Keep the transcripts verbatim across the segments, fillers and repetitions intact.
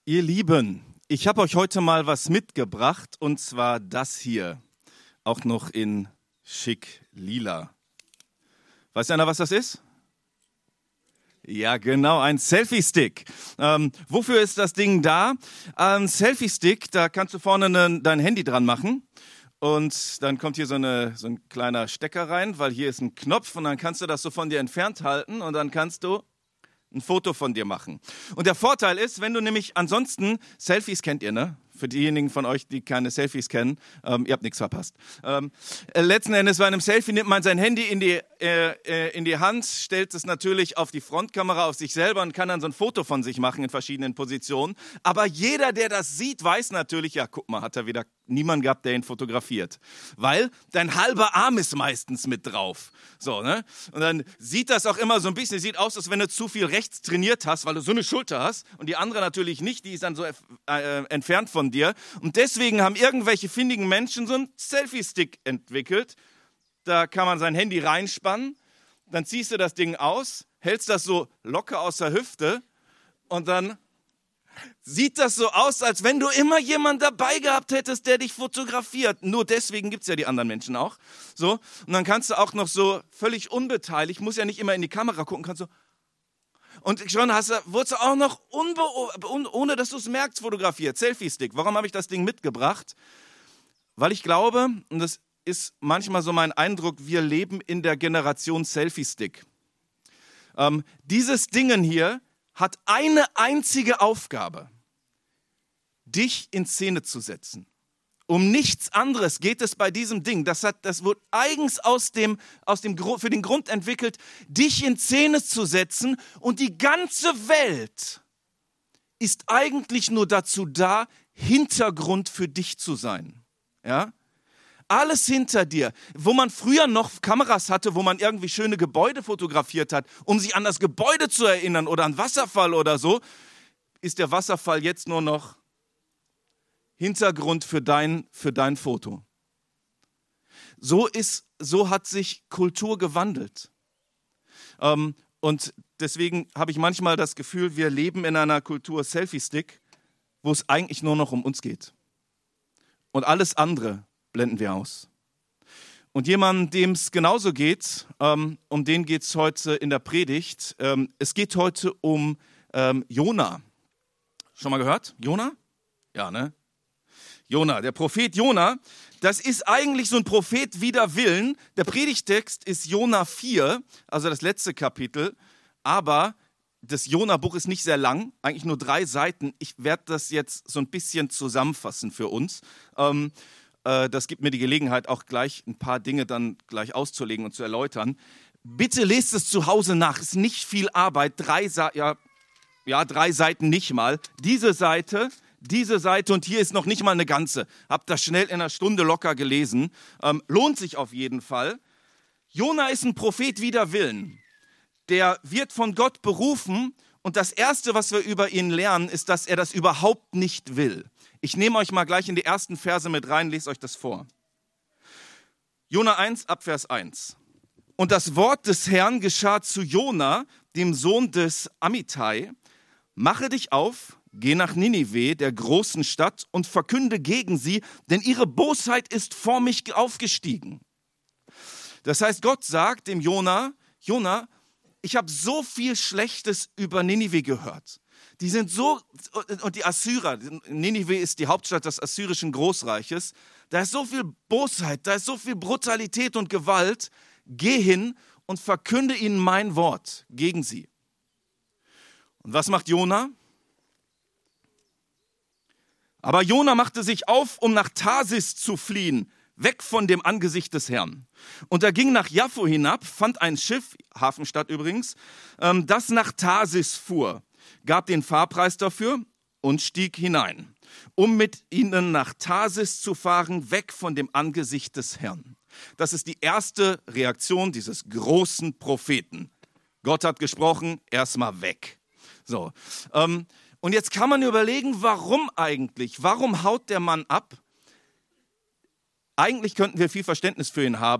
Ihr Lieben, ich habe euch heute mal was mitgebracht und zwar das hier, auch noch in schick lila. Weiß einer, was das ist? Ja, genau, ein Selfie-Stick. Ähm, wofür ist das Ding da? Ein Selfie-Stick, da kannst du vorne ne, dein Handy dran machen und dann kommt hier so, eine, so ein kleiner Stecker rein, weil hier ist ein Knopf und dann kannst du das so von dir entfernt halten und dann kannst du ein Foto von dir machen. Und der Vorteil ist, wenn du nämlich ansonsten, Selfies kennt ihr, ne? Für diejenigen von euch, die keine Selfies kennen, ähm, ihr habt nichts verpasst. Ähm, äh, letzten Endes bei einem Selfie nimmt man sein Handy in die, äh, äh, in die Hand, stellt es natürlich auf die Frontkamera, auf sich selber und kann dann so ein Foto von sich machen in verschiedenen Positionen. Aber jeder, der das sieht, weiß natürlich, ja, guck mal, hat er wieder niemand gehabt, der ihn fotografiert. Weil dein halber Arm ist meistens mit drauf. So, ne? Und dann sieht das auch immer so ein bisschen, sieht aus, als wenn du zu viel rechts trainiert hast, weil du so eine Schulter hast und die andere natürlich nicht, die ist dann so äh, entfernt von dir. Und deswegen haben irgendwelche findigen Menschen so einen Selfie-Stick entwickelt. Da kann man sein Handy reinspannen, dann ziehst du das Ding aus, hältst das so locker aus der Hüfte und dann sieht das so aus, als wenn du immer jemanden dabei gehabt hättest, der dich fotografiert. Nur deswegen gibt es ja die anderen Menschen auch. So. Und dann kannst du auch noch so völlig unbeteiligt, muss ja nicht immer in die Kamera gucken, kannst du und schon hast du, wurdest du auch noch, unbe- ohne dass du es merkst, fotografiert. Selfie-Stick. Warum habe ich das Ding mitgebracht? Weil ich glaube, und das ist manchmal so mein Eindruck, wir leben in der Generation Selfie-Stick. Ähm, dieses Ding hier hat eine einzige Aufgabe, dich in Szene zu setzen. Um nichts anderes geht es bei diesem Ding. Das, hat, das wurde eigens aus dem, aus dem, für den Grund entwickelt, dich in Szene zu setzen. Und die ganze Welt ist eigentlich nur dazu da, Hintergrund für dich zu sein. Ja? Alles hinter dir. Wo man früher noch Kameras hatte, wo man irgendwie schöne Gebäude fotografiert hat, um sich an das Gebäude zu erinnern oder an Wasserfall oder so, ist der Wasserfall jetzt nur noch Hintergrund für dein, für dein Foto. So, ist, so hat sich Kultur gewandelt. Ähm, und deswegen habe ich manchmal das Gefühl, wir leben in einer Kultur Selfie-Stick, wo es eigentlich nur noch um uns geht. Und alles andere blenden wir aus. Und jemandem, dem es genauso geht, ähm, um den geht es heute in der Predigt. Ähm, es geht heute um ähm, Jona. Schon mal gehört? Jona? Ja, ne? Jona, der Prophet Jona, das ist eigentlich so ein Prophet wider Willen. Der Predigtext ist Jona vier, also das letzte Kapitel, aber das Jona-Buch ist nicht sehr lang, eigentlich nur drei Seiten. Ich werde das jetzt so ein bisschen zusammenfassen für uns. Ähm, äh, das gibt mir die Gelegenheit, auch gleich ein paar Dinge dann gleich auszulegen und zu erläutern. Bitte lest es zu Hause nach, es ist nicht viel Arbeit, drei, Sa- ja, ja, drei Seiten nicht mal. Diese Seite... Diese Seite und hier ist noch nicht mal eine ganze. Hab das schnell in einer Stunde locker gelesen. Ähm, lohnt sich auf jeden Fall. Jona ist ein Prophet wider Willen. Der wird von Gott berufen und das Erste, was wir über ihn lernen, ist, dass er das überhaupt nicht will. Ich nehme euch mal gleich in die ersten Verse mit rein, lese euch das vor. Jona eins, ab Vers eins. Und das Wort des Herrn geschah zu Jona, dem Sohn des Amittai. Mache dich auf, geh nach Ninive, der großen Stadt, und verkünde gegen sie, denn ihre Bosheit ist vor mich aufgestiegen. Das heißt, Gott sagt dem Jona, Jona, ich habe so viel Schlechtes über Ninive gehört. Die sind so, und die Assyrer, Ninive ist die Hauptstadt des assyrischen Großreiches, da ist so viel Bosheit, da ist so viel Brutalität und Gewalt. Geh hin und verkünde ihnen mein Wort gegen sie. Und was macht Jona? Aber Jona machte sich auf, um nach Tarsis zu fliehen, weg von dem Angesicht des Herrn. Und er ging nach Jaffo hinab, fand ein Schiff, Hafenstadt übrigens, das nach Tarsis fuhr, gab den Fahrpreis dafür und stieg hinein, um mit ihnen nach Tarsis zu fahren, weg von dem Angesicht des Herrn. Das ist die erste Reaktion dieses großen Propheten. Gott hat gesprochen, erstmal weg. So, ähm, Und jetzt kann man überlegen, warum eigentlich? Warum haut der Mann ab? Eigentlich könnten wir viel Verständnis für ihn haben,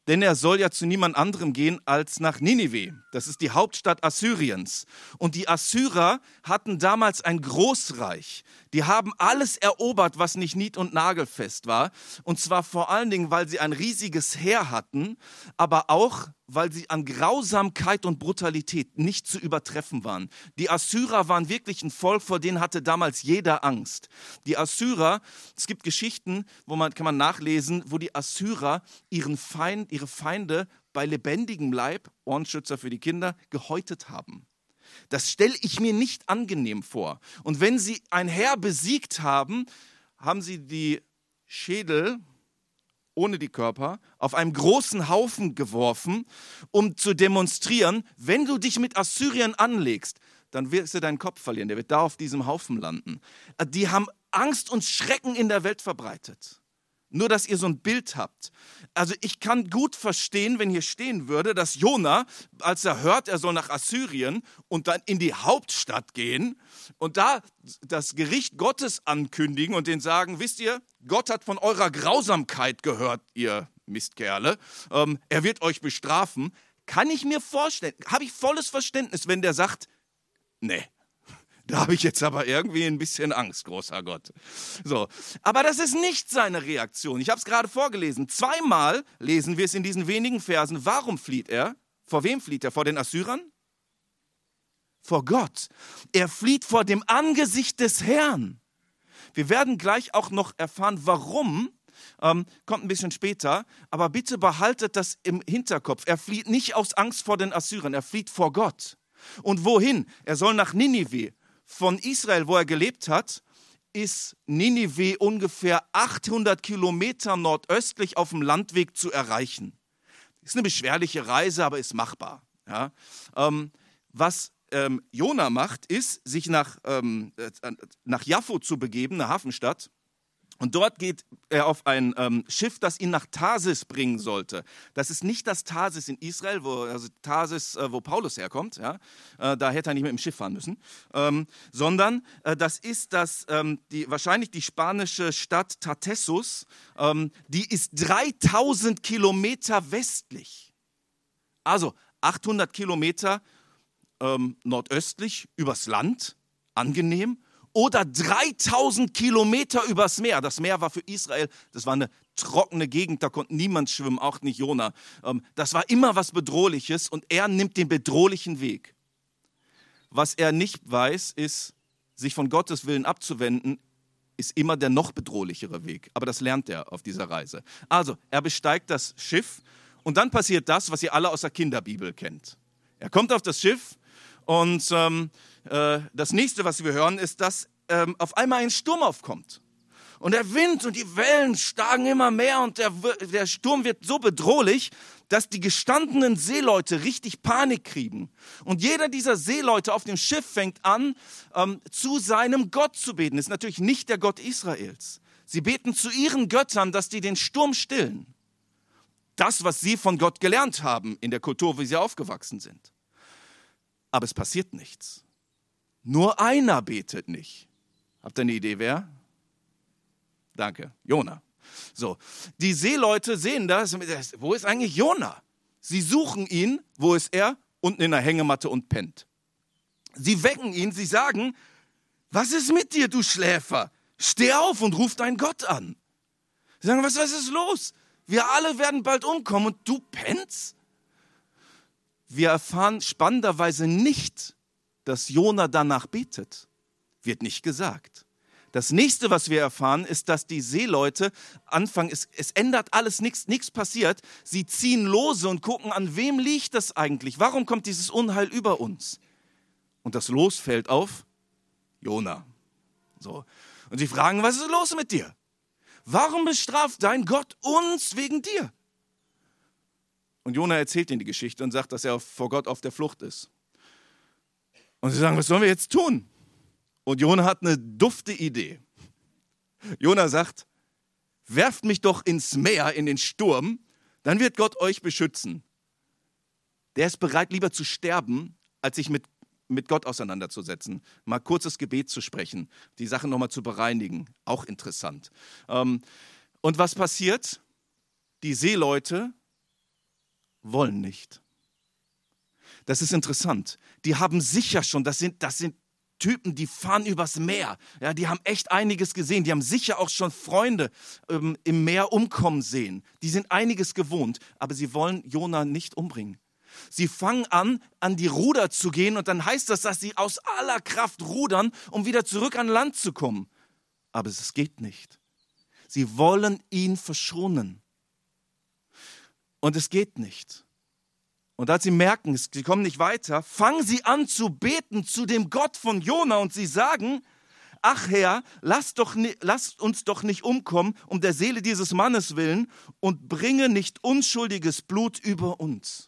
denn er soll ja zu niemand anderem gehen als nach Ninive. Das ist die Hauptstadt Assyriens. Und die Assyrer hatten damals ein Großreich. Die haben alles erobert, was nicht nied- und nagelfest war. Und zwar vor allen Dingen, weil sie ein riesiges Heer hatten, aber auch, weil sie an Grausamkeit und Brutalität nicht zu übertreffen waren. Die Assyrer waren wirklich ein Volk, vor denen hatte damals jeder Angst. Die Assyrer, es gibt Geschichten, wo man, kann man nachlesen, wo die Assyrer ihren Feind, ihre Feinde bei lebendigem Leib, Ohrenschützer für die Kinder, gehäutet haben. Das stelle ich mir nicht angenehm vor. Und wenn sie ein Heer besiegt haben, haben sie die Schädel ohne die Körper auf einem großen Haufen geworfen, um zu demonstrieren, wenn du dich mit Assyrien anlegst, dann wirst du deinen Kopf verlieren. Der wird da auf diesem Haufen landen. Die haben Angst und Schrecken in der Welt verbreitet. Nur, dass ihr so ein Bild habt. Also ich kann gut verstehen, wenn hier stehen würde, dass Jona, als er hört, er soll nach Assyrien und dann in die Hauptstadt gehen und da das Gericht Gottes ankündigen und denen sagen, wisst ihr, Gott hat von eurer Grausamkeit gehört, ihr Mistkerle. Ähm, er wird euch bestrafen. Kann ich mir vorstellen, habe ich volles Verständnis, wenn der sagt, nee. Da habe ich jetzt aber irgendwie ein bisschen Angst, großer Gott. So, aber das ist nicht seine Reaktion. Ich habe es gerade vorgelesen. Zweimal lesen wir es in diesen wenigen Versen. Warum flieht er? Vor wem flieht er? Vor den Assyrern? Vor Gott. Er flieht vor dem Angesicht des Herrn. Wir werden gleich auch noch erfahren, warum. Ähm, kommt ein bisschen später. Aber bitte behaltet das im Hinterkopf. Er flieht nicht aus Angst vor den Assyrern. Er flieht vor Gott. Und wohin? Er soll nach Ninive. Von Israel, wo er gelebt hat, ist Ninive ungefähr achthundert Kilometer nordöstlich auf dem Landweg zu erreichen. Ist eine beschwerliche Reise, aber ist machbar. Ja? Ähm, was ähm, Jona macht, ist, sich nach, ähm, äh, nach Jaffo zu begeben, eine Hafenstadt. Und dort geht er auf ein ähm, Schiff, das ihn nach Tarsis bringen sollte. Das ist nicht das Tarsis in Israel, wo, also Tarsis, äh, wo Paulus herkommt. Ja? Äh, da hätte er nicht mit dem Schiff fahren müssen. Ähm, sondern äh, das ist das, ähm, die, wahrscheinlich die spanische Stadt Tartessus. Ähm, die ist dreitausend Kilometer westlich. Also achthundert Kilometer ähm, nordöstlich übers Land, angenehm. Oder dreitausend Kilometer übers Meer. Das Meer war für Israel, das war eine trockene Gegend, da konnte niemand schwimmen, auch nicht Jona. Das war immer was Bedrohliches und er nimmt den bedrohlichen Weg. Was er nicht weiß, ist, sich von Gottes Willen abzuwenden, ist immer der noch bedrohlichere Weg. Aber das lernt er auf dieser Reise. Also, er besteigt das Schiff und dann passiert das, was ihr alle aus der Kinderbibel kennt. Er kommt auf das Schiff und ähm, äh, das nächste, was wir hören, ist, dass ähm, auf einmal ein Sturm aufkommt. Und der Wind und die Wellen steigen immer mehr und der, der Sturm wird so bedrohlich, dass die gestandenen Seeleute richtig Panik kriegen. Und jeder dieser Seeleute auf dem Schiff fängt an, ähm, zu seinem Gott zu beten. Das ist natürlich nicht der Gott Israels. Sie beten zu ihren Göttern, dass die den Sturm stillen. Das, was sie von Gott gelernt haben in der Kultur, wie sie aufgewachsen sind. Aber es passiert nichts. Nur einer betet nicht. Habt ihr eine Idee, wer? Danke, Jona. So, die Seeleute sehen das. Wo ist eigentlich Jona? Sie suchen ihn. Wo ist er? Unten in der Hängematte und pennt. Sie wecken ihn. Sie sagen, was ist mit dir, du Schläfer? Steh auf und ruf deinen Gott an. Sie sagen, was, was ist los? Wir alle werden bald umkommen und du pennst? Wir erfahren spannenderweise nicht, dass Jona danach betet. Wird nicht gesagt. Das nächste, was wir erfahren, ist, dass die Seeleute anfangen, es, es ändert alles, nichts nichts passiert. Sie ziehen Lose und gucken, an wem liegt das eigentlich? Warum kommt dieses Unheil über uns? Und das Los fällt auf Jona. So. Und sie fragen, was ist los mit dir? Warum bestraft dein Gott uns wegen dir? Und Jona erzählt ihnen die Geschichte und sagt, dass er vor Gott auf der Flucht ist. Und sie sagen, was sollen wir jetzt tun? Und Jona hat eine dufte Idee. Jona sagt, werft mich doch ins Meer, in den Sturm, dann wird Gott euch beschützen. Der ist bereit, lieber zu sterben, als sich mit, mit Gott auseinanderzusetzen. Mal kurzes Gebet zu sprechen, die Sache nochmal zu bereinigen. Auch interessant. Ähm, und was passiert? Die Seeleute wollen nicht. Das ist interessant. Die haben sicher schon, das sind, das sind Typen, die fahren übers Meer. Ja, die haben echt einiges gesehen. Die haben sicher auch schon Freunde ähm, im Meer umkommen sehen. Die sind einiges gewohnt, aber sie wollen Jona nicht umbringen. Sie fangen an, an die Ruder zu gehen und dann heißt das, dass sie aus aller Kraft rudern, um wieder zurück an Land zu kommen. Aber es geht nicht. Sie wollen ihn verschonen. Und es geht nicht. Und als sie merken, sie kommen nicht weiter, fangen sie an zu beten zu dem Gott von Jona und sie sagen, ach Herr, lass, doch, lass uns doch nicht umkommen um der Seele dieses Mannes willen und bringe nicht unschuldiges Blut über uns.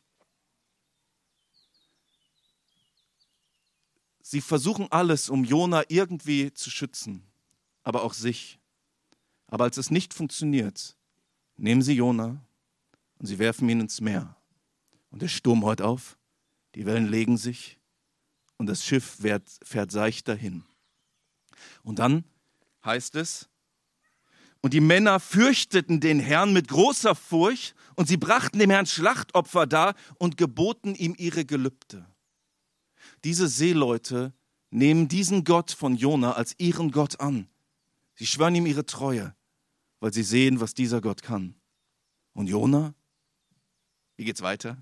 Sie versuchen alles, um Jona irgendwie zu schützen, aber auch sich. Aber als es nicht funktioniert, nehmen sie Jona und sie werfen ihn ins Meer. Und der Sturm heult auf, die Wellen legen sich und das Schiff fährt, fährt seicht dahin. Und dann heißt es, und die Männer fürchteten den Herrn mit großer Furcht und sie brachten dem Herrn Schlachtopfer dar und geboten ihm ihre Gelübde. Diese Seeleute nehmen diesen Gott von Jona als ihren Gott an. Sie schwören ihm ihre Treue, weil sie sehen, was dieser Gott kann. Und Jona? Wie geht's weiter?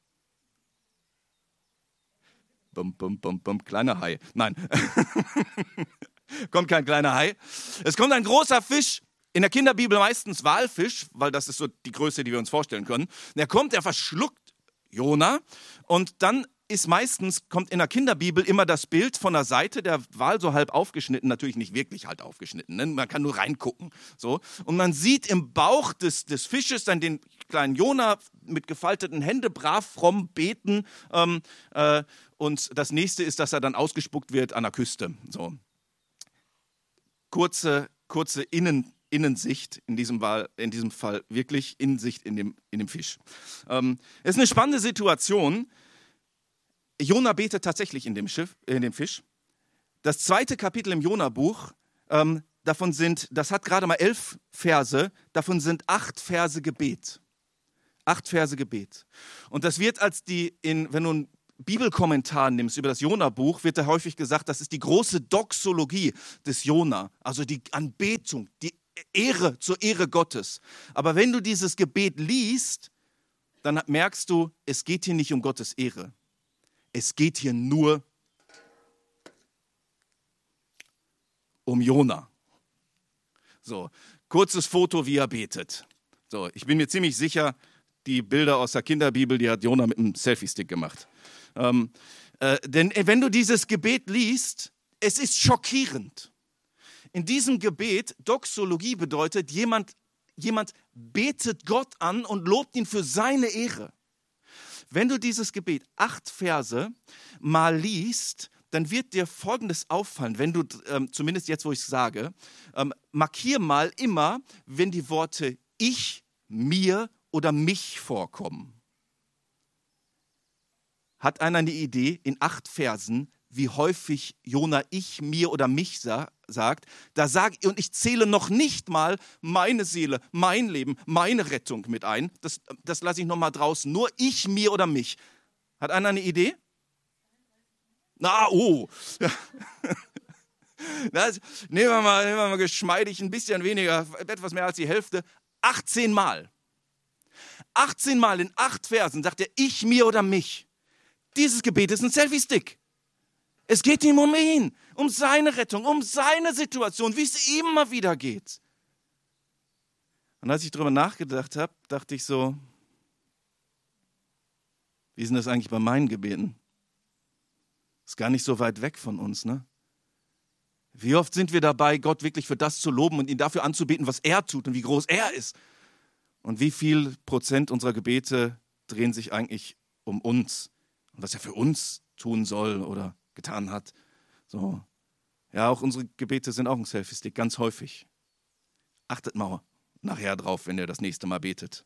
Bum, bum, bum, bum, kleiner Hai. Nein, kommt kein kleiner Hai. Es kommt ein großer Fisch, in der Kinderbibel meistens Walfisch, weil das ist so die Größe, die wir uns vorstellen können. Der kommt, der verschluckt Jona und dann ist meistens, kommt in der Kinderbibel immer das Bild von der Seite, der Wal so halb aufgeschnitten, natürlich nicht wirklich halt aufgeschnitten, ne? Man kann nur reingucken. So. Und man sieht im Bauch des, des Fisches dann den kleinen Jona mit gefalteten Händen brav fromm beten. Ähm, äh, und das nächste ist, dass er dann ausgespuckt wird an der Küste. So. Kurze, kurze Innen, Innensicht in diesem, Wal, in diesem Fall, wirklich Innensicht in dem, in dem Fisch. Ähm, es ist eine spannende Situation. Jona betet tatsächlich in dem, Schiff, in dem Fisch. Das zweite Kapitel im Jona-Buch, ähm, davon sind, das hat gerade mal elf Verse, davon sind acht Verse Gebet. Acht Verse Gebet. Und das wird als die, in, wenn du einen Bibelkommentar nimmst über das Jona-Buch, wird da häufig gesagt, das ist die große Doxologie des Jona, also die Anbetung, die Ehre zur Ehre Gottes. Aber wenn du dieses Gebet liest, dann merkst du, es geht hier nicht um Gottes Ehre. Es geht hier nur um Jona. So, kurzes Foto, wie er betet. So, ich bin mir ziemlich sicher, die Bilder aus der Kinderbibel, die hat Jona mit einem Selfie-Stick gemacht. Ähm, äh, denn wenn du dieses Gebet liest, es ist schockierend. In diesem Gebet, Doxologie bedeutet, jemand, jemand betet Gott an und lobt ihn für seine Ehre. Wenn du dieses Gebet, acht Verse, mal liest, dann wird dir Folgendes auffallen, wenn du, ähm, zumindest jetzt, wo ich es sage, ähm, markier mal immer, wenn die Worte ich, mir oder mich vorkommen. Hat einer eine Idee in acht Versen, wie häufig Jona ich, mir oder mich sa- sagt? Da sage ich, und ich zähle noch nicht mal meine Seele, mein Leben, meine Rettung mit ein. Das, das lasse ich noch mal draußen. Nur ich, mir oder mich. Hat einer eine Idee? Na, oh. Das, nehmen, wir mal, nehmen wir mal geschmeidig ein bisschen weniger, etwas mehr als die Hälfte. achtzehn Mal. achtzehn Mal in acht Versen sagt er ich, mir oder mich. Dieses Gebet ist ein Selfie-Stick. Es geht ihm um ihn, um seine Rettung, um seine Situation, wie es ihm immer wieder geht. Und als ich darüber nachgedacht habe, dachte ich so, wie ist denn das eigentlich bei meinen Gebeten? Ist gar nicht so weit weg von uns, ne? Wie oft sind wir dabei, Gott wirklich für das zu loben und ihn dafür anzubeten, was er tut und wie groß er ist? Und wie viel Prozent unserer Gebete drehen sich eigentlich um uns und was er für uns tun soll oder getan hat. So. Ja, auch unsere Gebete sind auch ein Selfie-Stick, ganz häufig. Achtet mal nachher drauf, wenn ihr das nächste Mal betet.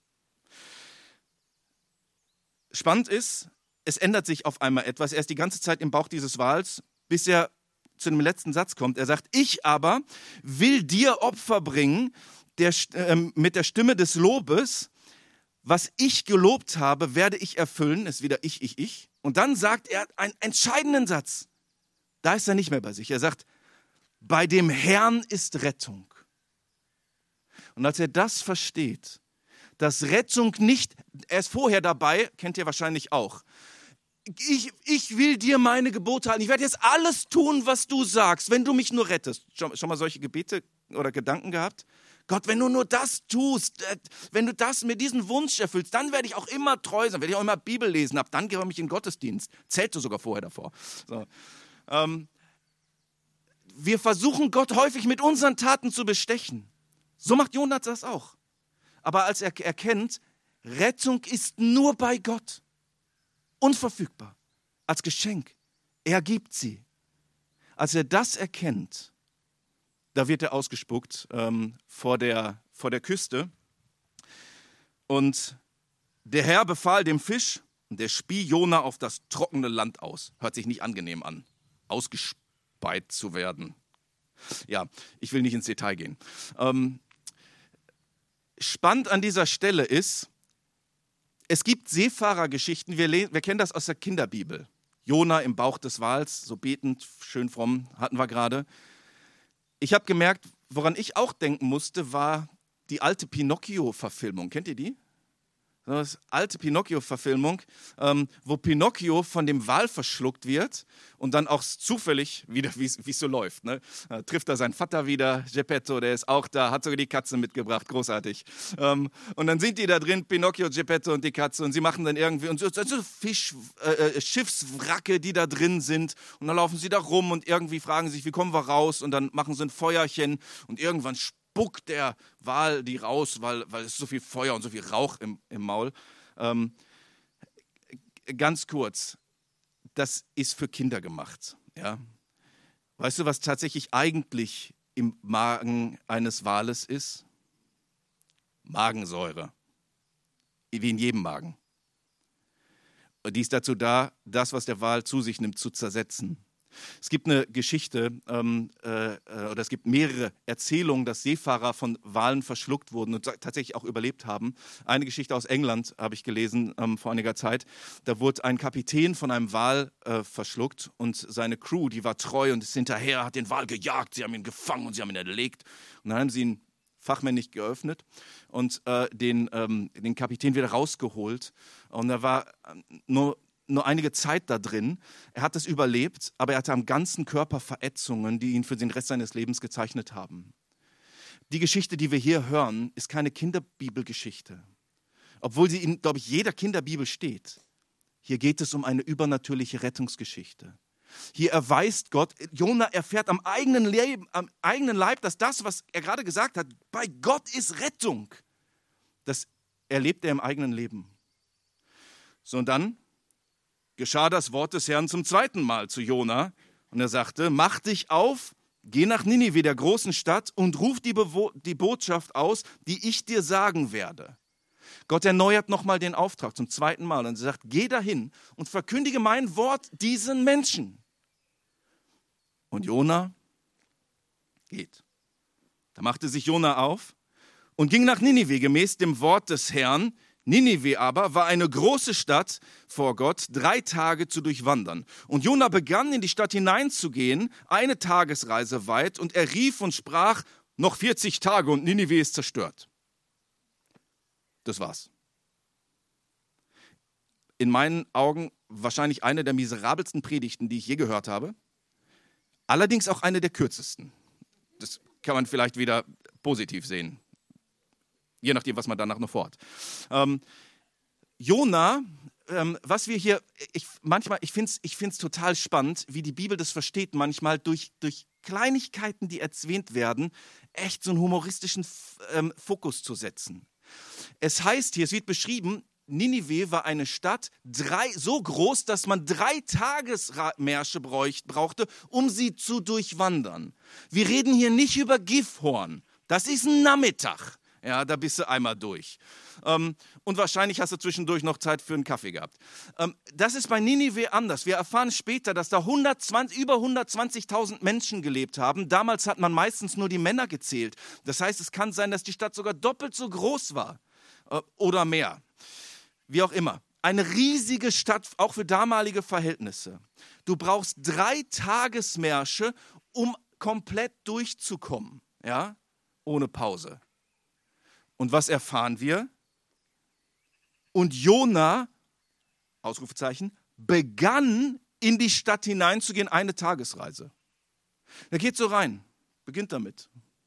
Spannend ist, es ändert sich auf einmal etwas. Er ist die ganze Zeit im Bauch dieses Wals, bis er zu dem letzten Satz kommt. Er sagt, ich aber will dir Opfer bringen der, äh, mit der Stimme des Lobes was ich gelobt habe, werde ich erfüllen. Ist wieder ich, ich, ich. Und dann sagt er einen entscheidenden Satz. Da ist er nicht mehr bei sich. Er sagt, bei dem Herrn ist Rettung. Und als er das versteht, dass Rettung nicht, er ist vorher dabei, kennt ihr wahrscheinlich auch, ich, ich will dir meine Gebote halten, ich werde jetzt alles tun, was du sagst, wenn du mich nur rettest. Schon, schon mal solche Gebete oder Gedanken gehabt? Gott, wenn du nur das tust, wenn du das mir diesen Wunsch erfüllst, dann werde ich auch immer treu sein, werde ich auch immer Bibel lesen, ab dann gehöre ich in den Gottesdienst. Zählte sogar vorher davor. So. Ähm, wir versuchen Gott häufig mit unseren Taten zu bestechen. So macht Jonas das auch. Aber als er erkennt, Rettung ist nur bei Gott, unverfügbar, als Geschenk, er gibt sie. Als er das erkennt, da wird er ausgespuckt ähm, vor der, vor der Küste. Und der Herr befahl dem Fisch, und der spie Jona auf das trockene Land aus. Hört sich nicht angenehm an, ausgespeit zu werden. Ja, ich will nicht ins Detail gehen. Ähm, spannend an dieser Stelle ist, es gibt Seefahrergeschichten, wir, wir kennen das aus der Kinderbibel. Jona im Bauch des Wals, so betend, schön fromm, hatten wir gerade. Ich habe gemerkt, woran ich auch denken musste, war die alte Pinocchio-Verfilmung. Kennt ihr die? Das alte Pinocchio-Verfilmung, ähm, wo Pinocchio von dem Wal verschluckt wird und dann auch zufällig, wieder wie es so läuft, ne? äh, trifft er seinen Vater wieder, Geppetto, der ist auch da, hat sogar die Katze mitgebracht, großartig. Ähm, und dann sind die da drin, Pinocchio, Geppetto und die Katze, und sie machen dann irgendwie, und so, so Fisch, äh, Schiffswracke, die da drin sind, und dann laufen sie da rum und irgendwie fragen sich, wie kommen wir raus, und dann machen sie ein Feuerchen und irgendwann spuckt der Wal die raus, weil, weil es so viel Feuer und so viel Rauch im, im Maul. Ähm, ganz kurz, das ist für Kinder gemacht. Ja? Weißt du, was tatsächlich eigentlich im Magen eines Wales ist? Magensäure. Wie in jedem Magen. Und die ist dazu da, das, was der Wal zu sich nimmt, zu zersetzen. Es gibt eine Geschichte, ähm, äh, oder es gibt mehrere Erzählungen, dass Seefahrer von Walen verschluckt wurden und tatsächlich auch überlebt haben. Eine Geschichte aus England habe ich gelesen ähm, vor einiger Zeit. Da wurde ein Kapitän von einem Wal äh, verschluckt und seine Crew, die war treu und ist hinterher, hat den Wal gejagt. Sie haben ihn gefangen und sie haben ihn erlegt. Und dann haben sie ihn fachmännisch geöffnet und äh, den, ähm, den Kapitän wieder rausgeholt. Und er war nur nur einige Zeit da drin. Er hat es überlebt, aber er hatte am ganzen Körper Verätzungen, die ihn für den Rest seines Lebens gezeichnet haben. Die Geschichte, die wir hier hören, ist keine Kinderbibelgeschichte, obwohl sie in, glaube ich, jeder Kinderbibel steht. Hier geht es um eine übernatürliche Rettungsgeschichte. Hier erweist Gott, Jona erfährt am eigenen, Leben, am eigenen Leib, dass das, was er gerade gesagt hat, bei Gott ist Rettung. Das erlebt er im eigenen Leben. So, und dann geschah das Wort des Herrn zum zweiten Mal zu Jona. Und er sagte, mach dich auf, geh nach Ninive, der großen Stadt, und ruf die, Bewo- die Botschaft aus, die ich dir sagen werde. Gott erneuert nochmal den Auftrag zum zweiten Mal und sagt, geh dahin und verkündige mein Wort diesen Menschen. Und Jona geht. Da machte sich Jona auf und ging nach Ninive gemäß dem Wort des Herrn. Ninive aber war eine große Stadt vor Gott, drei Tage zu durchwandern. Und Jona begann, in die Stadt hineinzugehen, eine Tagesreise weit, und er rief und sprach, noch vierzig Tage und Ninive ist zerstört. Das war's. In meinen Augen wahrscheinlich eine der miserabelsten Predigten, die ich je gehört habe. Allerdings auch eine der kürzesten. Das kann man vielleicht wieder positiv sehen. Je nachdem, was man danach noch vorhat. Ähm, Jona, ähm, was wir hier, ich, manchmal, ich finde es ich find's total spannend, wie die Bibel das versteht, manchmal durch, durch Kleinigkeiten, die erwähnt werden, echt so einen humoristischen ähm, Fokus zu setzen. Es heißt hier, es wird beschrieben, Ninive war eine Stadt drei, so groß, dass man drei Tagesmärsche brauchte, um sie zu durchwandern. Wir reden hier nicht über Gifhorn. Das ist ein Nachmittag. Ja, da bist du einmal durch. Ähm, und wahrscheinlich hast du zwischendurch noch Zeit für einen Kaffee gehabt. Ähm, das ist bei Ninive anders. Wir erfahren später, dass da hundertzwanzig, über hundertzwanzigtausend Menschen gelebt haben. Damals hat man meistens nur die Männer gezählt. Das heißt, es kann sein, dass die Stadt sogar doppelt so groß war äh, oder mehr. Wie auch immer. Eine riesige Stadt, auch für damalige Verhältnisse. Du brauchst drei Tagesmärsche, um komplett durchzukommen, ja, ohne Pause. Und was erfahren wir? Und Jona, Ausrufezeichen, begann in die Stadt hineinzugehen, eine Tagesreise. Er geht so rein, beginnt damit.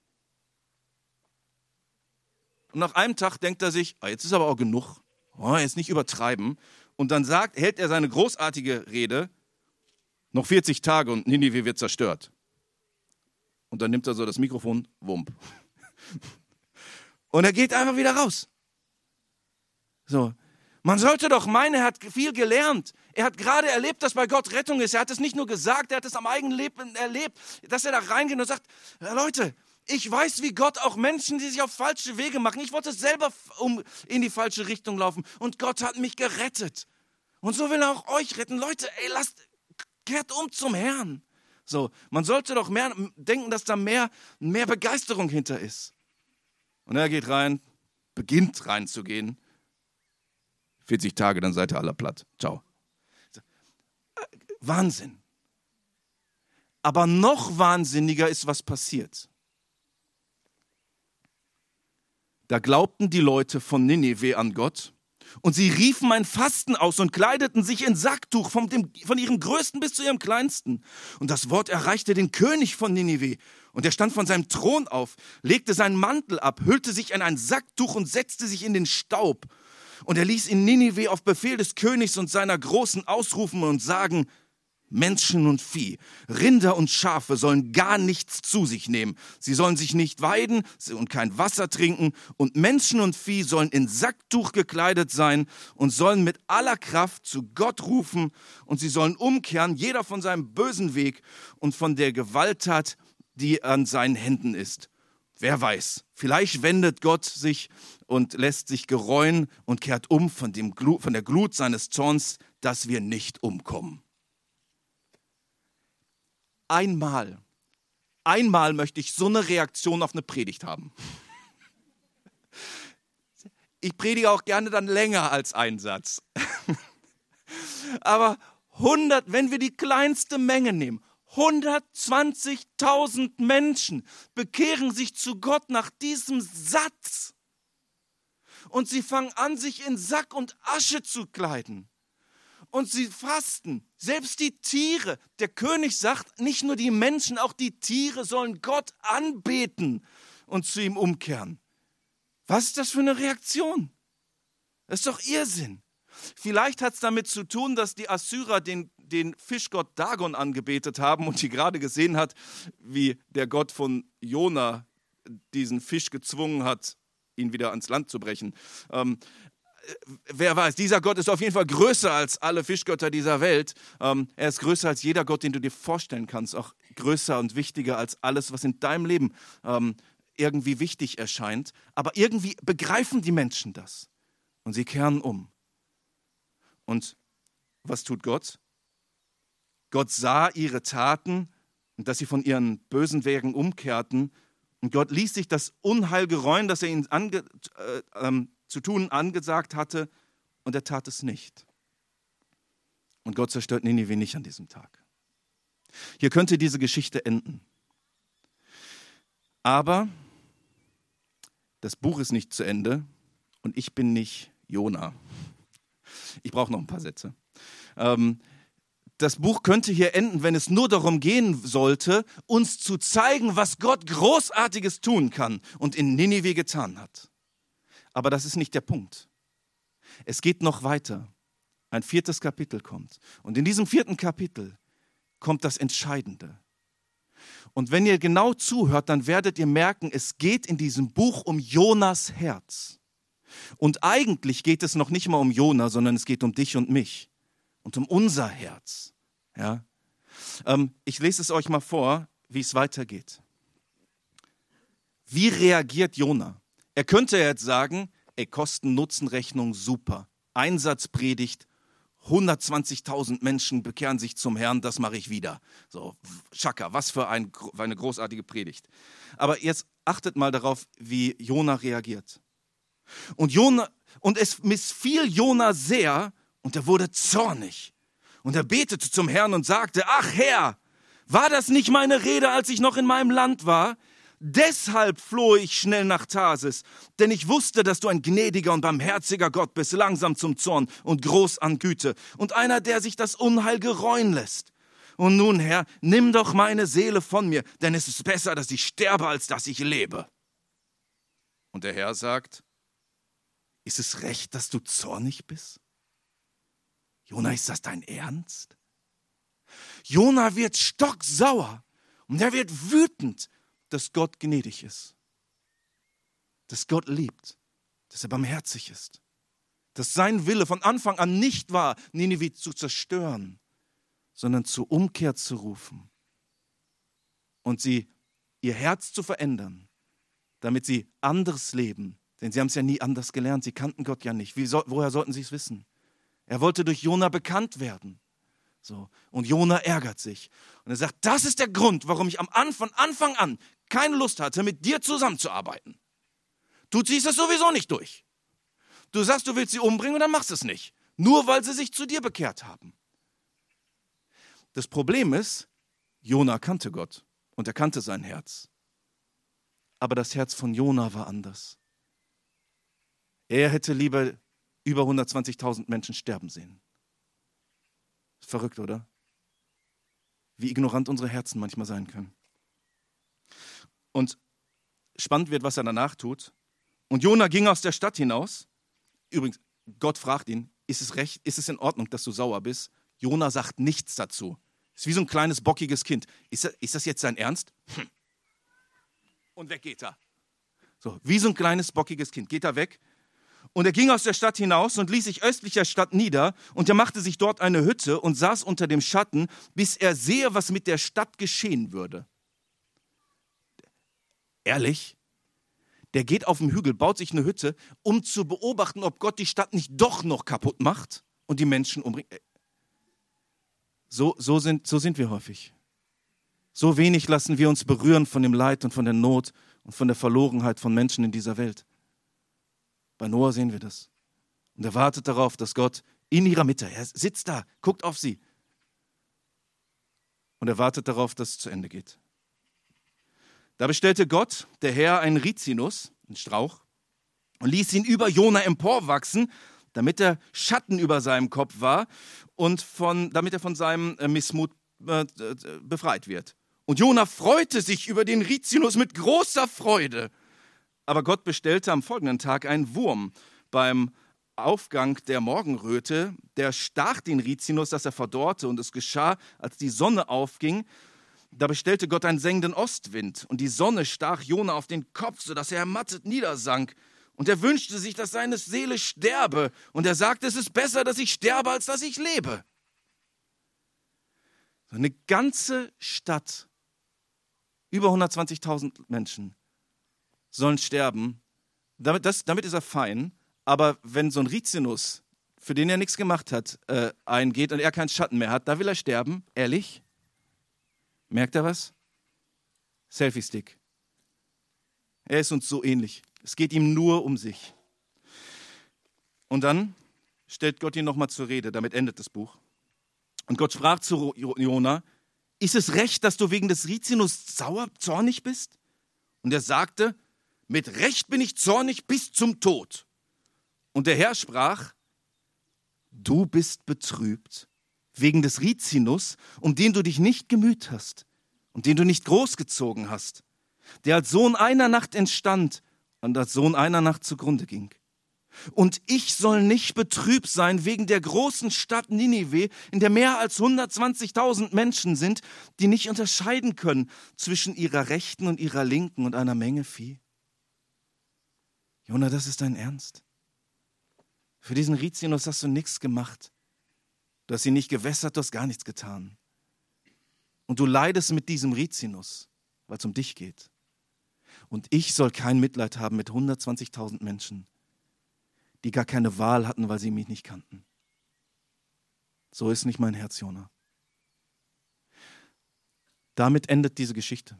Und nach einem Tag denkt er sich, ah, jetzt ist aber auch genug, oh, jetzt nicht übertreiben. Und dann sagt, hält er seine großartige Rede, noch vierzig Tage und Ninive wird zerstört. Und dann nimmt er so das Mikrofon, wump. Und er geht einfach wieder raus. So. Man sollte doch meinen, er hat viel gelernt. Er hat gerade erlebt, dass bei Gott Rettung ist. Er hat es nicht nur gesagt, er hat es am eigenen Leben erlebt, dass er da reingeht und sagt, Leute, ich weiß, wie Gott auch Menschen, die sich auf falsche Wege machen. Ich wollte selber um in die falsche Richtung laufen und Gott hat mich gerettet. Und so will er auch euch retten. Leute, ey, lasst, kehrt um zum Herrn. So, man sollte doch mehr denken, dass da mehr, mehr Begeisterung hinter ist. Und er geht rein, beginnt reinzugehen. vierzig Tage, dann seid ihr alle platt. Ciao. Wahnsinn. Aber noch wahnsinniger ist, was passiert. Da glaubten die Leute von Ninive an Gott und sie riefen ein Fasten aus und kleideten sich in Sacktuch von, dem, von ihrem Größten bis zu ihrem Kleinsten. Und das Wort erreichte den König von Ninive. Und er stand von seinem Thron auf, legte seinen Mantel ab, hüllte sich in ein Sacktuch und setzte sich in den Staub. Und er ließ in Ninive auf Befehl des Königs und seiner Großen ausrufen und sagen, Menschen und Vieh, Rinder und Schafe sollen gar nichts zu sich nehmen. Sie sollen sich nicht weiden und kein Wasser trinken. Und Menschen und Vieh sollen in Sacktuch gekleidet sein und sollen mit aller Kraft zu Gott rufen. Und sie sollen umkehren, jeder von seinem bösen Weg und von der Gewalttat, die an seinen Händen ist. Wer weiß, vielleicht wendet Gott sich und lässt sich gereuen und kehrt um von, dem Glut, von der Glut seines Zorns, dass wir nicht umkommen. Einmal, einmal möchte ich so eine Reaktion auf eine Predigt haben. Ich predige auch gerne dann länger als einen Satz. Aber hundert, wenn wir die kleinste Menge nehmen, hundertzwanzigtausend Menschen bekehren sich zu Gott nach diesem Satz. Und sie fangen an, sich in Sack und Asche zu kleiden. Und sie fasten. Selbst die Tiere. Der König sagt, nicht nur die Menschen, auch die Tiere sollen Gott anbeten und zu ihm umkehren. Was ist das für eine Reaktion? Das ist doch Irrsinn. Vielleicht hat es damit zu tun, dass die Assyrer den, den Fischgott Dagon angebetet haben und die gerade gesehen hat, wie der Gott von Jona diesen Fisch gezwungen hat, ihn wieder ans Land zu brechen. Ähm, wer weiß, dieser Gott ist auf jeden Fall größer als alle Fischgötter dieser Welt. Ähm, er ist größer als jeder Gott, den du dir vorstellen kannst. Auch größer und wichtiger als alles, was in deinem Leben ähm, irgendwie wichtig erscheint. Aber irgendwie begreifen die Menschen das. Und sie kehren um. Und was tut Gott? Gott sah ihre Taten und dass sie von ihren bösen Wegen umkehrten. Und Gott ließ sich das Unheil gereuen, das er ihnen ange, äh, ähm, zu tun angesagt hatte. Und er tat es nicht. Und Gott zerstört Ninive nicht an diesem Tag. Hier könnte diese Geschichte enden. Aber das Buch ist nicht zu Ende und ich bin nicht Jona. Ich brauche noch ein paar Sätze. Ähm, das Buch könnte hier enden, wenn es nur darum gehen sollte, uns zu zeigen, was Gott Großartiges tun kann und in Ninive getan hat. Aber das ist nicht der Punkt. Es geht noch weiter. Ein viertes Kapitel kommt. Und in diesem vierten Kapitel kommt das Entscheidende. Und wenn ihr genau zuhört, dann werdet ihr merken, es geht in diesem Buch um Jonas Herz. Und eigentlich geht es noch nicht mal um Jona, sondern es geht um dich und mich und um unser Herz. Ja? Ähm, ich lese es euch mal vor, wie es weitergeht. Wie reagiert Jona? Er könnte jetzt sagen, ey, Kosten-Nutzen-Rechnung, super. Einsatzpredigt, hundertzwanzigtausend Menschen bekehren sich zum Herrn, das mache ich wieder. So, Schaka, was für ein, eine großartige Predigt. Aber jetzt achtet mal darauf, wie Jona reagiert. Und Jona, Und es missfiel Jona sehr und er wurde zornig. Und er betete zum Herrn und sagte, ach Herr, war das nicht meine Rede, als ich noch in meinem Land war? Deshalb floh ich schnell nach Tarsis, denn ich wusste, dass du ein gnädiger und barmherziger Gott bist, langsam zum Zorn und groß an Güte und einer, der sich das Unheil gereuen lässt. Und nun, Herr, nimm doch meine Seele von mir, denn es ist besser, dass ich sterbe, als dass ich lebe. Und der Herr sagt, ist es recht, dass du zornig bist? Jona, ist das dein Ernst? Jona wird stocksauer und er wird wütend, dass Gott gnädig ist, dass Gott liebt, dass er barmherzig ist, dass sein Wille von Anfang an nicht war, Ninive zu zerstören, sondern zur Umkehr zu rufen und sie ihr Herz zu verändern, damit sie anderes leben, denn sie haben es ja nie anders gelernt, sie kannten Gott ja nicht. Wie so, woher sollten sie es wissen? Er wollte durch Jona bekannt werden. So. Und Jona ärgert sich. Und er sagt, das ist der Grund, warum ich am Anfang, von Anfang an keine Lust hatte, mit dir zusammenzuarbeiten. Du ziehst es sowieso nicht durch. Du sagst, du willst sie umbringen und dann machst du es nicht. Nur weil sie sich zu dir bekehrt haben. Das Problem ist, Jona kannte Gott und er kannte sein Herz. Aber das Herz von Jona war anders. Er hätte lieber über hundertzwanzigtausend Menschen sterben sehen. Verrückt, oder? Wie ignorant unsere Herzen manchmal sein können. Und spannend wird, was er danach tut. Und Jona ging aus der Stadt hinaus. Übrigens, Gott fragt ihn, ist es recht, ist es in Ordnung, dass du sauer bist? Jona sagt nichts dazu. Ist wie so ein kleines, bockiges Kind. Ist das, ist das jetzt sein Ernst? Hm. Und weg geht er. So, wie so ein kleines, bockiges Kind. Geht er weg. Und er ging aus der Stadt hinaus und ließ sich östlich der Stadt nieder. Und er machte sich dort eine Hütte und saß unter dem Schatten, bis er sehe, was mit der Stadt geschehen würde. Ehrlich? Der geht auf den Hügel, baut sich eine Hütte, um zu beobachten, ob Gott die Stadt nicht doch noch kaputt macht und die Menschen umbringt. So, so, sind, so sind wir häufig. So wenig lassen wir uns berühren von dem Leid und von der Not und von der Verlorenheit von Menschen in dieser Welt. Bei Noah sehen wir das. Und er wartet darauf, dass Gott in ihrer Mitte, er sitzt da, guckt auf sie. Und er wartet darauf, dass es zu Ende geht. Da bestellte Gott, der Herr, einen Rizinus, einen Strauch, und ließ ihn über Jona emporwachsen, damit der Schatten über seinem Kopf war und von, damit er von seinem Missmut äh, befreit wird. Und Jona freute sich über den Rizinus mit großer Freude. Aber Gott bestellte am folgenden Tag einen Wurm. Beim Aufgang der Morgenröte, der stach den Rizinus, dass er verdorrte. Und es geschah, als die Sonne aufging, da bestellte Gott einen sengenden Ostwind. Und die Sonne stach Jona auf den Kopf, sodass er ermattet niedersank. Und er wünschte sich, dass seine Seele sterbe. Und er sagte, es ist besser, dass ich sterbe, als dass ich lebe. Eine ganze Stadt, über hundertzwanzigtausend Menschen, sollen sterben. Damit, das, damit ist er fein. Aber wenn so ein Rizinus, für den er nichts gemacht hat, äh, eingeht und er keinen Schatten mehr hat, da will er sterben. Ehrlich? Merkt er was? Selfie-Stick. Er ist uns so ähnlich. Es geht ihm nur um sich. Und dann stellt Gott ihn nochmal zur Rede. Damit endet das Buch. Und Gott sprach zu Jona, ist es recht, dass du wegen des Rizinus sauer, zornig bist? Und er sagte, mit Recht bin ich zornig bis zum Tod. Und der Herr sprach, du bist betrübt wegen des Rizinus, um den du dich nicht gemüht hast und den du nicht großgezogen hast, der als Sohn einer Nacht entstand und als Sohn einer Nacht zugrunde ging. Und ich soll nicht betrübt sein wegen der großen Stadt Ninive, in der mehr als hundertzwanzigtausend Menschen sind, die nicht unterscheiden können zwischen ihrer rechten und ihrer linken und einer Menge Vieh. Jona, das ist dein Ernst? Für diesen Rizinus hast du nichts gemacht. Du hast ihn nicht gewässert, du hast gar nichts getan. Und du leidest mit diesem Rizinus, weil es um dich geht. Und ich soll kein Mitleid haben mit hundertzwanzigtausend Menschen, die gar keine Wahl hatten, weil sie mich nicht kannten. So ist nicht mein Herz, Jona. Damit endet diese Geschichte.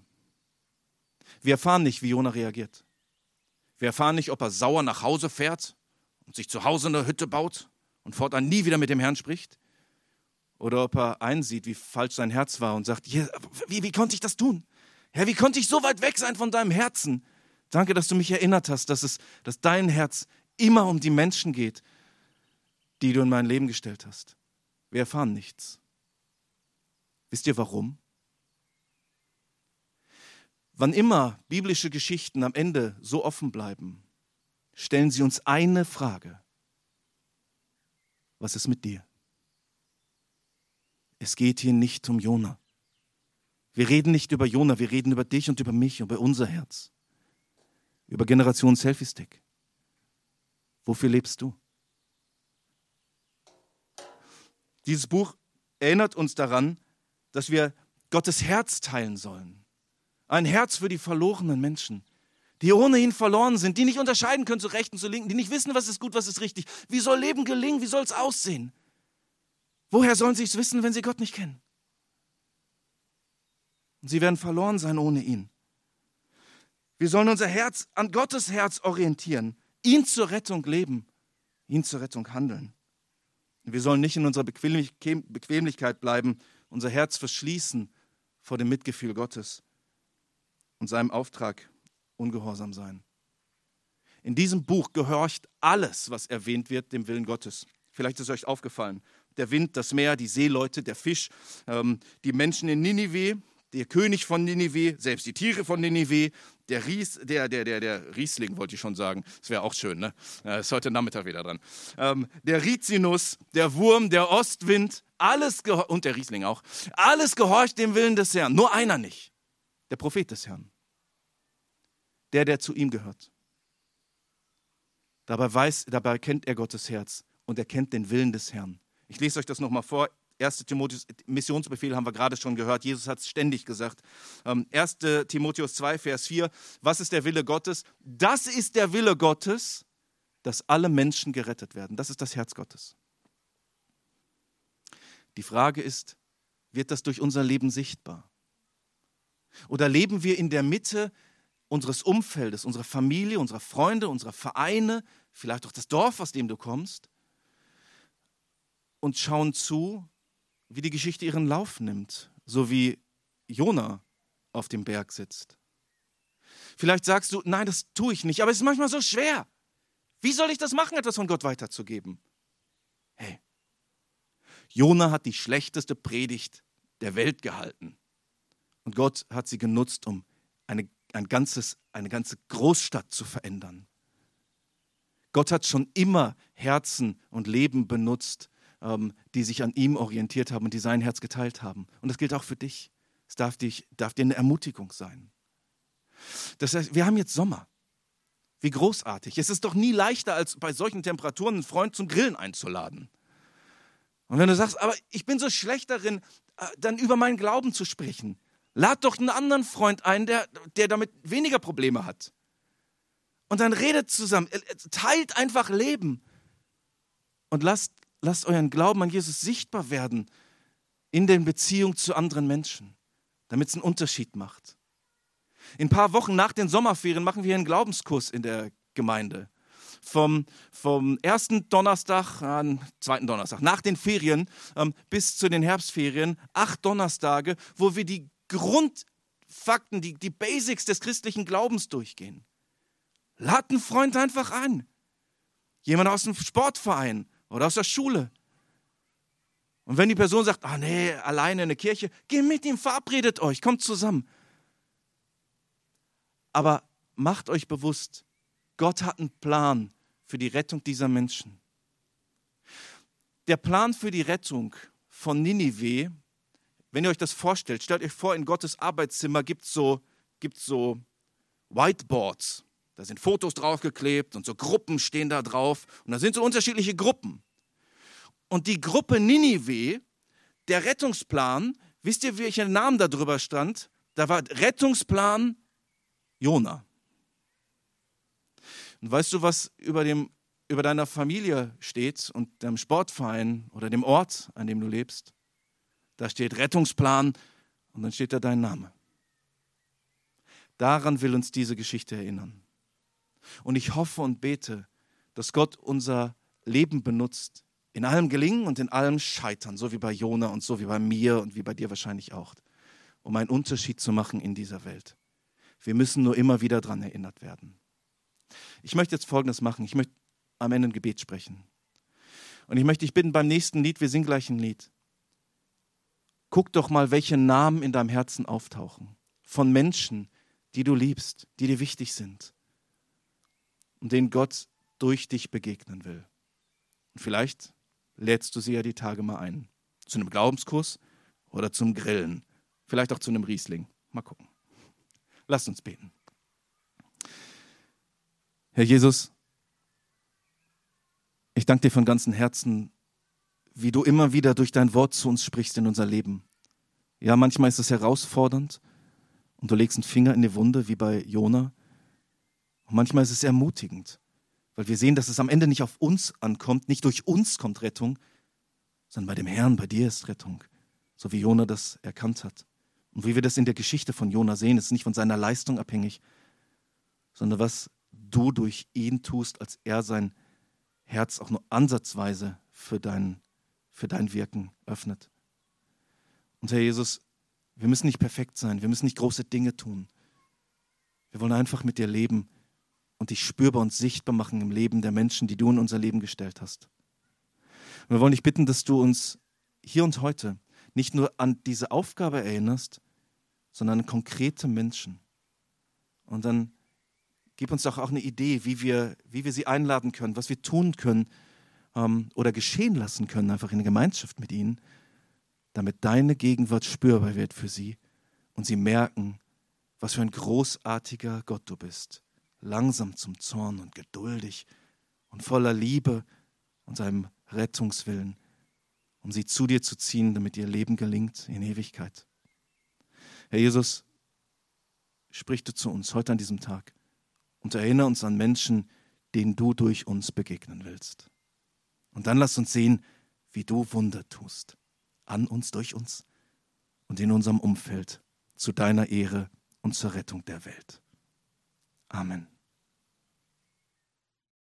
Wir erfahren nicht, wie Jona reagiert. Wir erfahren nicht, ob er sauer nach Hause fährt und sich zu Hause eine Hütte baut und fortan nie wieder mit dem Herrn spricht. Oder ob er einsieht, wie falsch sein Herz war und sagt, ja, wie, wie konnte ich das tun? Herr, wie konnte ich so weit weg sein von deinem Herzen? Danke, dass du mich erinnert hast, dass, es, dass dein Herz immer um die Menschen geht, die du in mein Leben gestellt hast. Wir erfahren nichts. Wisst ihr warum? Wann immer biblische Geschichten am Ende so offen bleiben, stellen sie uns eine Frage. Was ist mit dir? Es geht hier nicht um Jona. Wir reden nicht über Jona, wir reden über dich und über mich, über unser Herz. Über Generation Selfie-Stick. Wofür lebst du? Dieses Buch erinnert uns daran, dass wir Gottes Herz teilen sollen. Ein Herz für die verlorenen Menschen, die ohnehin verloren sind, die nicht unterscheiden können zu Rechten, zu Linken, die nicht wissen, was ist gut, was ist richtig. Wie soll Leben gelingen? Wie soll es aussehen? Woher sollen sie es wissen, wenn sie Gott nicht kennen? Und sie werden verloren sein ohne ihn. Wir sollen unser Herz an Gottes Herz orientieren, ihn zur Rettung leben, ihn zur Rettung handeln. Wir sollen nicht in unserer Bequemlichkeit bleiben, unser Herz verschließen vor dem Mitgefühl Gottes und seinem Auftrag ungehorsam sein. In diesem Buch gehorcht alles, was erwähnt wird, dem Willen Gottes. Vielleicht ist euch aufgefallen, der Wind, das Meer, die Seeleute, der Fisch, ähm, die Menschen in Ninive, der König von Ninive, selbst die Tiere von Ninive, der, Ries, der, der, der, der Riesling, wollte ich schon sagen, das wäre auch schön, ne? Das ist heute Nachmittag wieder dran. Ähm, der Rizinus, der Wurm, der Ostwind, alles und der Riesling auch, alles gehorcht dem Willen des Herrn, nur einer nicht, der Prophet des Herrn, der, der zu ihm gehört. Dabei, weiß, dabei kennt er Gottes Herz und er kennt den Willen des Herrn. Ich lese euch das nochmal vor. erster Timotheus, Missionsbefehl haben wir gerade schon gehört. Jesus hat es ständig gesagt. erster Timotheus zwei, Vers vier. Was ist der Wille Gottes? Das ist der Wille Gottes, dass alle Menschen gerettet werden. Das ist das Herz Gottes. Die Frage ist, wird das durch unser Leben sichtbar? Oder leben wir in der Mitte unseres Umfeldes, unserer Familie, unserer Freunde, unserer Vereine, vielleicht auch das Dorf, aus dem du kommst, und schauen zu, wie die Geschichte ihren Lauf nimmt, so wie Jona auf dem Berg sitzt. Vielleicht sagst du, nein, das tue ich nicht, aber es ist manchmal so schwer. Wie soll ich das machen, etwas von Gott weiterzugeben? Hey, Jona hat die schlechteste Predigt der Welt gehalten. Und Gott hat sie genutzt, um eine, ein ganzes, eine ganze Großstadt zu verändern. Gott hat schon immer Herzen und Leben benutzt, die sich an ihm orientiert haben und die sein Herz geteilt haben. Und das gilt auch für dich. Es darf, dich, darf dir eine Ermutigung sein. Das heißt, wir haben jetzt Sommer. Wie großartig. Es ist doch nie leichter, als bei solchen Temperaturen einen Freund zum Grillen einzuladen. Und wenn du sagst, aber ich bin so schlecht darin, dann über meinen Glauben zu sprechen, lad doch einen anderen Freund ein, der, der damit weniger Probleme hat. Und dann redet zusammen, teilt einfach Leben und lasst Lasst euren Glauben an Jesus sichtbar werden in den Beziehungen zu anderen Menschen, damit es einen Unterschied macht. In ein paar Wochen nach den Sommerferien machen wir einen Glaubenskurs in der Gemeinde. Vom, vom ersten Donnerstag an zweiten Donnerstag, nach den Ferien ähm, bis zu den Herbstferien, acht Donnerstage, wo wir die Grundfakten, die, die Basics des christlichen Glaubens durchgehen. Lad einen Freund einfach an. Jemand aus dem Sportverein oder aus der Schule. Und wenn die Person sagt, ah nee, alleine in der Kirche, geh mit ihm, verabredet euch, kommt zusammen. Aber macht euch bewusst, Gott hat einen Plan für die Rettung dieser Menschen. Der Plan für die Rettung von Ninive, wenn ihr euch das vorstellt, stellt euch vor, in Gottes Arbeitszimmer gibt es so, gibt's so Whiteboards. Da sind Fotos draufgeklebt und so Gruppen stehen da drauf. Und da sind so unterschiedliche Gruppen. Und die Gruppe Ninive, der Rettungsplan, wisst ihr, welcher Name da drüber stand? Da war Rettungsplan Jona. Und weißt du, was über, dem, über deiner Familie steht und deinem Sportverein oder dem Ort, an dem du lebst? Da steht Rettungsplan und dann steht da dein Name. Daran will uns diese Geschichte erinnern. Und ich hoffe und bete, dass Gott unser Leben benutzt, in allem Gelingen und in allem Scheitern, so wie bei Jona und so wie bei mir und wie bei dir wahrscheinlich auch, um einen Unterschied zu machen in dieser Welt. Wir müssen nur immer wieder daran erinnert werden. Ich möchte jetzt Folgendes machen. Ich möchte am Ende ein Gebet sprechen. Und ich möchte dich bitten, beim nächsten Lied, wir singen gleich ein Lied, guck doch mal, welche Namen in deinem Herzen auftauchen. Von Menschen, die du liebst, die dir wichtig sind und denen Gott durch dich begegnen will. Und vielleicht lädst du sie ja die Tage mal ein. Zu einem Glaubenskurs oder zum Grillen. Vielleicht auch zu einem Riesling. Mal gucken. Lasst uns beten. Herr Jesus, ich danke dir von ganzem Herzen, wie du immer wieder durch dein Wort zu uns sprichst in unser Leben. Ja, manchmal ist es herausfordernd und du legst einen Finger in die Wunde, wie bei Jona. Und manchmal ist es ermutigend, weil wir sehen, dass es am Ende nicht auf uns ankommt, nicht durch uns kommt Rettung, sondern bei dem Herrn, bei dir ist Rettung, so wie Jona das erkannt hat. Und wie wir das in der Geschichte von Jona sehen, ist nicht von seiner Leistung abhängig, sondern was du durch ihn tust, als er sein Herz auch nur ansatzweise für dein, für dein Wirken öffnet. Und Herr Jesus, wir müssen nicht perfekt sein, wir müssen nicht große Dinge tun. Wir wollen einfach mit dir leben und dich spürbar und sichtbar machen im Leben der Menschen, die du in unser Leben gestellt hast. Und wir wollen dich bitten, dass du uns hier und heute nicht nur an diese Aufgabe erinnerst, sondern an konkrete Menschen. Und dann gib uns doch auch eine Idee, wie wir, wie wir sie einladen können, was wir tun können ähm, oder geschehen lassen können, einfach in der Gemeinschaft mit ihnen, damit deine Gegenwart spürbar wird für sie und sie merken, was für ein großartiger Gott du bist. Langsam zum Zorn und geduldig und voller Liebe und seinem Rettungswillen, um sie zu dir zu ziehen, damit ihr Leben gelingt in Ewigkeit. Herr Jesus, sprich du zu uns heute an diesem Tag und erinnere uns an Menschen, denen du durch uns begegnen willst. Und dann lass uns sehen, wie du Wunder tust, an uns, durch uns und in unserem Umfeld, zu deiner Ehre und zur Rettung der Welt. Amen.